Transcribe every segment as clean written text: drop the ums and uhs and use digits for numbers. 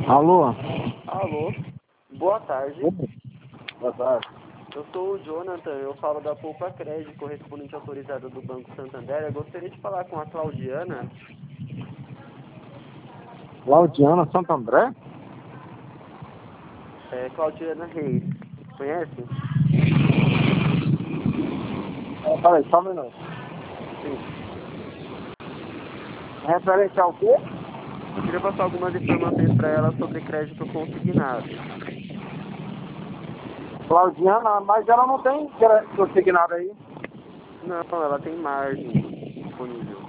Alô? Alô, boa tarde. Boa tarde. Eu sou o Jonathan, eu falo da Poupa Crédito, correspondente autorizado do Banco Santander. Eu gostaria de falar com a Claudiana. Claudiana Santo André? Claudiana Reis, conhece? Peraí, só um minuto. Sim. Referente ao quê? Eu queria passar algumas informações para ela sobre crédito consignado. Claudiana, mas ela não tem consignado aí. Não, ela tem margem disponível.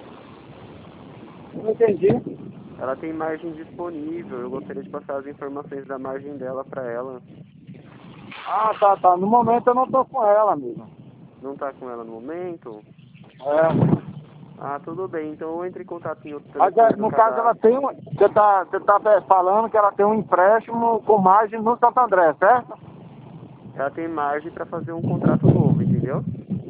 Não entendi. Ela tem margem disponível. Eu gostaria de passar as informações da margem dela para ela. Ah, tá. No momento eu não tô com ela, amigo. Não está com ela no momento? É. Ah, tudo bem. Então eu entro em contato em outro Mas telefone do no caso ela cadastro. tem um. Você tá falando que ela tem um empréstimo com margem no Santo André, certo? Ela tem margem para fazer um contrato novo, entendeu?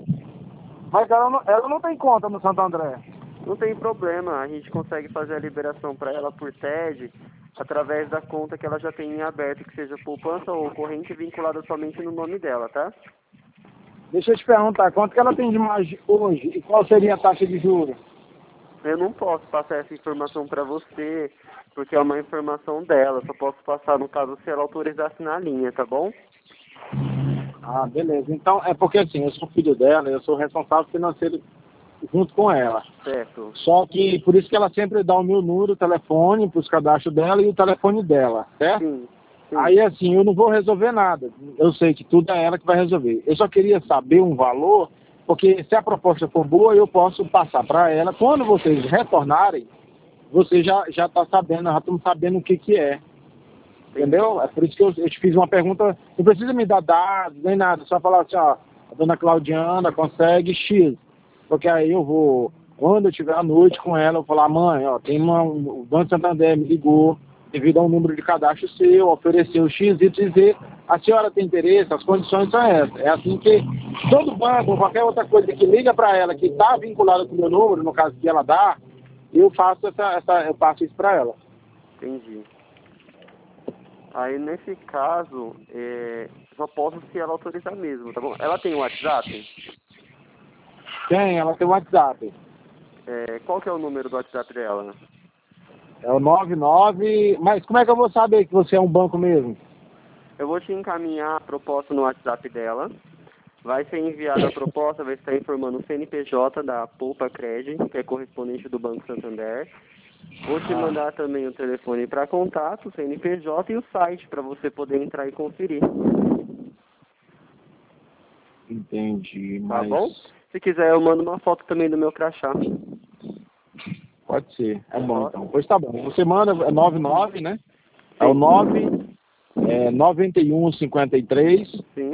Mas ela não tem conta no Santo André. Não tem problema, a gente consegue fazer a liberação para ela por TED através da conta que ela já tem em aberto, que seja poupança ou corrente vinculada somente no nome dela, tá? Deixa eu te perguntar, quanto que ela tem de margem hoje e qual seria a taxa de juros? Eu não posso passar essa informação para você, porque é uma informação dela, só posso passar no caso se ela autorizasse na linha, tá bom? Ah, beleza. Então, é porque assim, eu sou filho dela, eu sou responsável financeiro junto com ela. Certo. Só que, por isso que ela sempre dá o meu número, o telefone, para os cadastros dela e o telefone dela, certo? Sim, sim. Aí, assim, eu não vou resolver nada. Eu sei que tudo é ela que vai resolver. Eu só queria saber um valor, porque se a proposta for boa, eu posso passar para ela. Quando vocês retornarem, vocês já tá sabendo, já estão sabendo o que é. Entendeu? É por isso que eu te fiz uma pergunta. Não precisa me dar dados, nem nada. Só falar assim, ó, a dona Claudiana consegue X. Porque aí eu vou, quando eu estiver à noite com ela, eu vou falar, mãe, ó, o Banco Santander me ligou, devido ao número de cadastro seu, ofereceu X, Y, Z. A senhora tem interesse, as condições são essas. É assim que todo banco, ou qualquer outra coisa que liga para ela, que está vinculada com o meu número, no caso que ela dá, eu passo isso para ela. Entendi. Aí, nesse caso, só posso se ela autorizar mesmo, tá bom? Ela tem o WhatsApp? Tem, ela tem o WhatsApp. Qual que é o número do WhatsApp dela? É o 99. Mas como é que eu vou saber que você é um banco mesmo? Eu vou te encaminhar a proposta no WhatsApp dela. Vai ser enviada a proposta, vai estar informando o CNPJ da Poupa Crédito, que é correspondente do Banco Santander. Vou te mandar também o telefone para contato, o CNPJ e o site para você poder entrar e conferir. Entendi, Tá mas... bom? Se quiser, eu mando uma foto também do meu crachá. Pode ser, é bom então. Pois tá bom, você manda, é 99, né? É o Sim. 9153 Sim.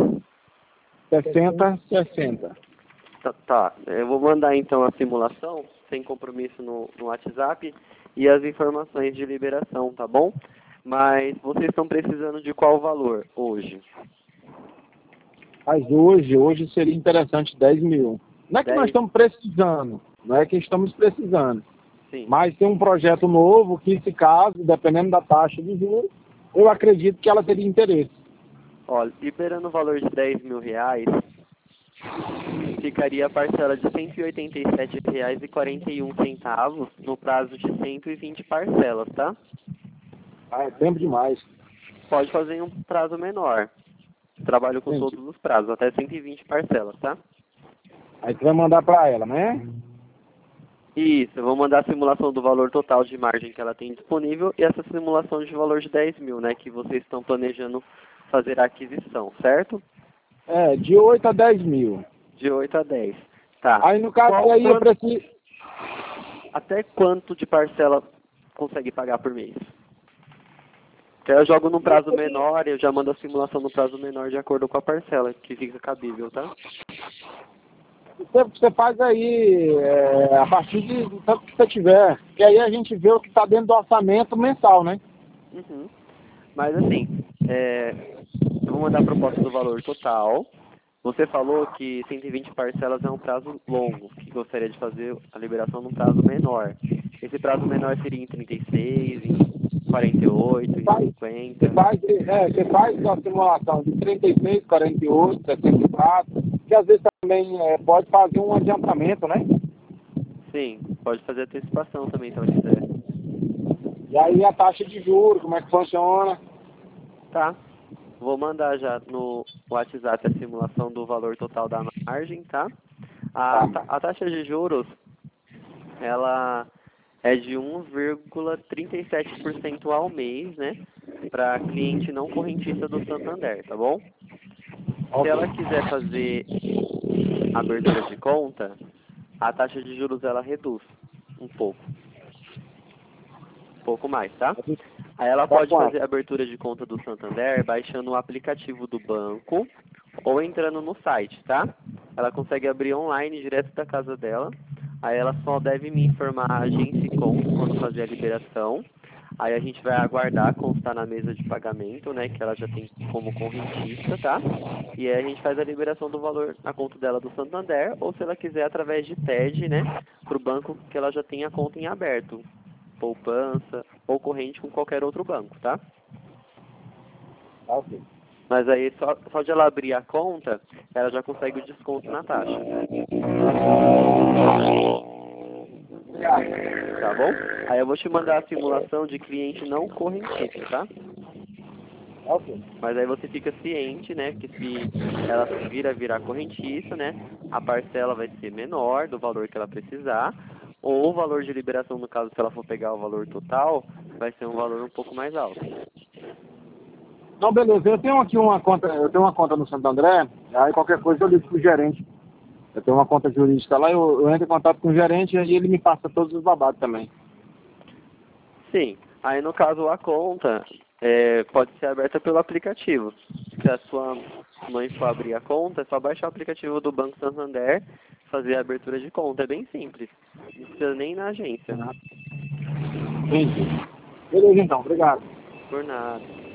6060. Tá. Eu vou mandar então a simulação, sem compromisso no WhatsApp, e as informações de liberação, tá bom? Mas vocês estão precisando de qual valor hoje? Mas hoje seria interessante 10 mil. Não é que nós 10? estamos precisando, não é que estamos precisando. Sim. Mas tem um projeto novo que, se caso, dependendo da taxa de juros, eu acredito que ela teria interesse. Olha, liberando o valor de 10 mil reais, ficaria a parcela de R$ 187,41 no prazo de 120 parcelas, tá? Ah, é tempo demais. Pode fazer em um prazo menor. Trabalho com Entendi. todos os prazos, até 120 parcelas, tá? Aí você vai mandar para ela, né? Isso, eu vou mandar a simulação do valor total de margem que ela tem disponível e essa simulação de valor de 10 mil, né? Que vocês estão planejando fazer a aquisição, certo? É, de 8 a 10 mil. De 8 a 10. Tá. Aí no caso aí eu preciso... Até quanto de parcela consegue pagar por mês? Que aí eu jogo num prazo menor e eu já mando a simulação no prazo menor de acordo com a parcela, que fica cabível, tá? Você faz aí, a partir do tanto que você tiver. Que aí a gente vê o que está dentro do orçamento mensal, né? Uhum. Mas assim, eu vou mandar a proposta do valor total. Você falou que 120 parcelas é um prazo longo, que gostaria de fazer a liberação num prazo menor. Esse prazo menor seria em 36, 48, Você 50. faz a simulação de 36, 48, 64, que às vezes também pode fazer um adiantamento, né? Sim, pode fazer antecipação também se ela quiser. E aí a taxa de juros, como é que funciona? Tá. Vou mandar já no WhatsApp a simulação do valor total da margem, tá? A taxa de juros, ela é de 1,37% ao mês, né? Para cliente não correntista do Santander, tá bom? Se ela quiser fazer abertura de conta, a taxa de juros ela reduz um pouco mais, tá? Aí ela pode fazer a abertura de conta do Santander baixando o aplicativo do banco ou entrando no site, tá? Ela consegue abrir online direto da casa dela. Aí ela só deve me informar a agência e conta quando fazer a liberação. Aí a gente vai aguardar constar na mesa de pagamento, né, que ela já tem como correntista, tá? E aí a gente faz a liberação do valor na conta dela do Santander, ou se ela quiser através de TED, né, para o banco que ela já tem a conta em aberto, poupança ou corrente com qualquer outro banco, tá? Ok. Mas aí só de ela abrir a conta, ela já consegue o desconto na taxa. Tá bom? Aí eu vou te mandar a simulação de cliente não correntista, tá? Ok. Mas aí você fica ciente, né, que se ela virar correntista, né, a parcela vai ser menor do valor que ela precisar, ou o valor de liberação, no caso, se ela for pegar o valor total, vai ser um valor um pouco mais alto. Não, beleza. Eu tenho aqui uma conta no Santo André, aí qualquer coisa eu ligo pro gerente. Eu tenho uma conta jurídica lá, eu entro em contato com o gerente e ele me passa todos os babados também. Sim, aí no caso a conta pode ser aberta pelo aplicativo. Se a sua mãe for abrir a conta, é só baixar o aplicativo do Banco Santander, fazer a abertura de conta. É bem simples. Não precisa nem ir na agência. Entendi. Beleza então, obrigado. Por nada.